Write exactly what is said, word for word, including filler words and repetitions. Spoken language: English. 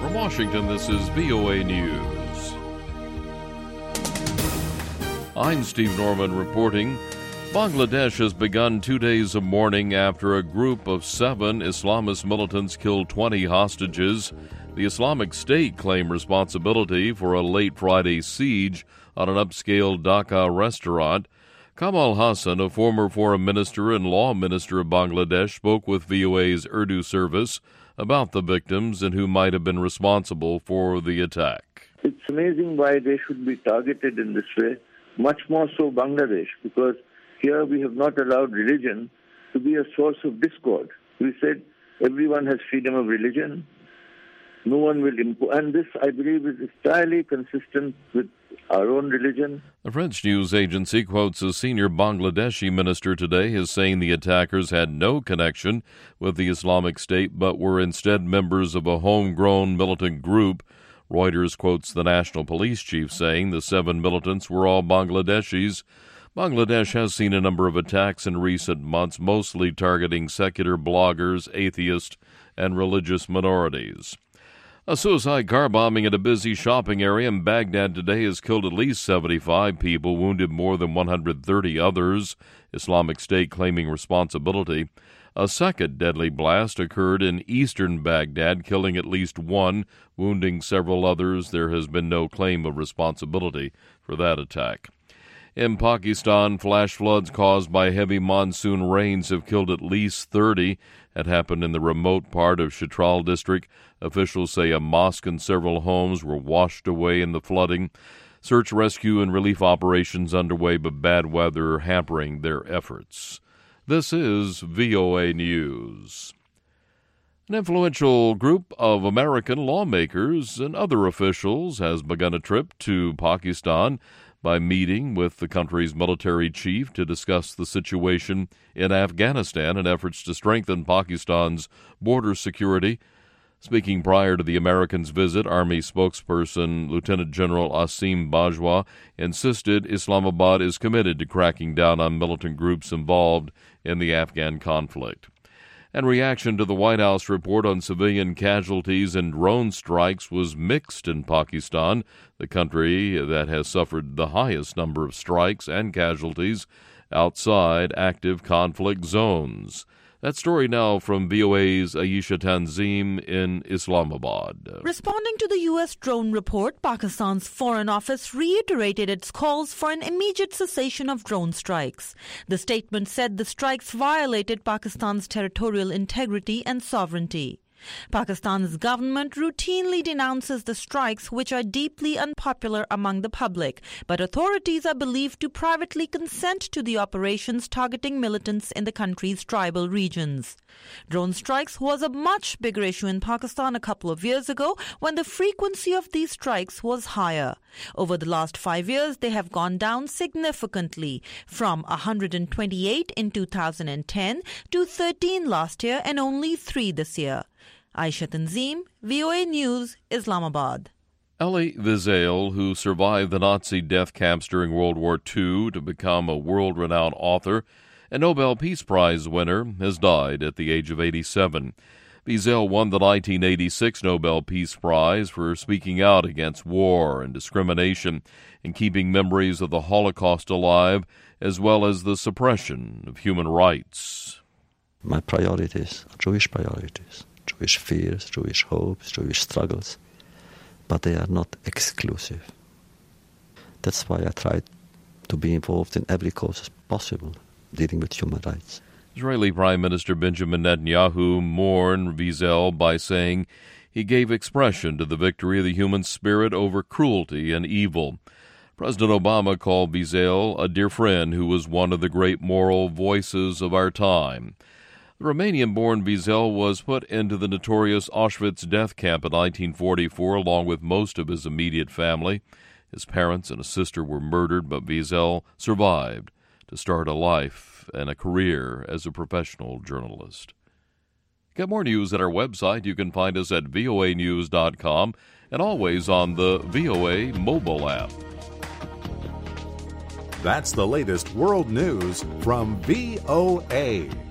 From Washington, this is V O A News. I'm Steve Norman reporting. Bangladesh has begun two days of mourning after a group of seven Islamist militants killed twenty hostages. The Islamic State claimed responsibility for a late Friday siege on an upscale Dhaka restaurant. Kamal Hassan, a former foreign minister and law minister of Bangladesh, spoke with V O A's Urdu service about the victims and who might have been responsible for the attack. It's amazing why they should be targeted in this way, much more so Bangladesh, because here we have not allowed religion to be a source of discord. We said everyone has freedom of religion, no one will impose, and this, I believe, is entirely consistent with our own religion. The French news agency quotes a senior Bangladeshi minister today as saying the attackers had no connection with the Islamic State but were instead members of a homegrown militant group. Reuters quotes the national police chief saying the seven militants were all Bangladeshis. Bangladesh has seen a number of attacks in recent months, mostly targeting secular bloggers, atheists, and religious minorities. A suicide car bombing at a busy shopping area in Baghdad today has killed at least seventy-five people, wounded more than one hundred thirty others, Islamic State claiming responsibility. A second deadly blast occurred in eastern Baghdad, killing at least one, wounding several others. There has been no claim of responsibility for that attack. In Pakistan, flash floods caused by heavy monsoon rains have killed at least thirty. That happened in the remote part of Chitral district. Officials say a mosque and several homes were washed away in the flooding. Search, rescue, and relief operations underway, but bad weather hampering their efforts. This is V O A News. An influential group of American lawmakers and other officials has begun a trip to Pakistan by meeting with the country's military chief to discuss the situation in Afghanistan and efforts to strengthen Pakistan's border security. Speaking prior to the Americans' visit, Army spokesperson Lieutenant General Asim Bajwa insisted Islamabad is committed to cracking down on militant groups involved in the Afghan conflict. And reaction to the White House report on civilian casualties and drone strikes was mixed in Pakistan, the country that has suffered the highest number of strikes and casualties outside active conflict zones. That story now from V O A's Ayesha Tanzim in Islamabad. Responding to the U S drone report, Pakistan's Foreign Office reiterated its calls for an immediate cessation of drone strikes. The statement said the strikes violated Pakistan's territorial integrity and sovereignty. Pakistan's government routinely denounces the strikes, which are deeply unpopular among the public, but authorities are believed to privately consent to the operations targeting militants in the country's tribal regions. Drone strikes was a much bigger issue in Pakistan a couple of years ago when the frequency of these strikes was higher. Over the last five years, they have gone down significantly, from one hundred twenty-eight in two thousand ten to thirteen last year and only three this year. Ayesha Tanzim, V O A News, Islamabad. Elie Wiesel, who survived the Nazi death camps during World War Two to become a world-renowned author and Nobel Peace Prize winner, has died at the age of eighty-seven. Wiesel won the nineteen eighty-six Nobel Peace Prize for speaking out against war and discrimination and keeping memories of the Holocaust alive, as well as the suppression of human rights. My priorities are Jewish priorities. Jewish fears, Jewish hopes, Jewish struggles, but they are not exclusive. That's why I try to be involved in every cause possible dealing with human rights. Israeli Prime Minister Benjamin Netanyahu mourned Wiesel by saying he gave expression to the victory of the human spirit over cruelty and evil. President Obama called Wiesel a dear friend who was one of the great moral voices of our time. The Romanian-born Wiesel was put into the notorious Auschwitz death camp in nineteen forty-four, along with most of his immediate family. His parents and a sister were murdered, but Wiesel survived to start a life and a career as a professional journalist. Get more news at our website. You can find us at V O A news dot com and always on the V O A mobile app. That's the latest world news from V O A.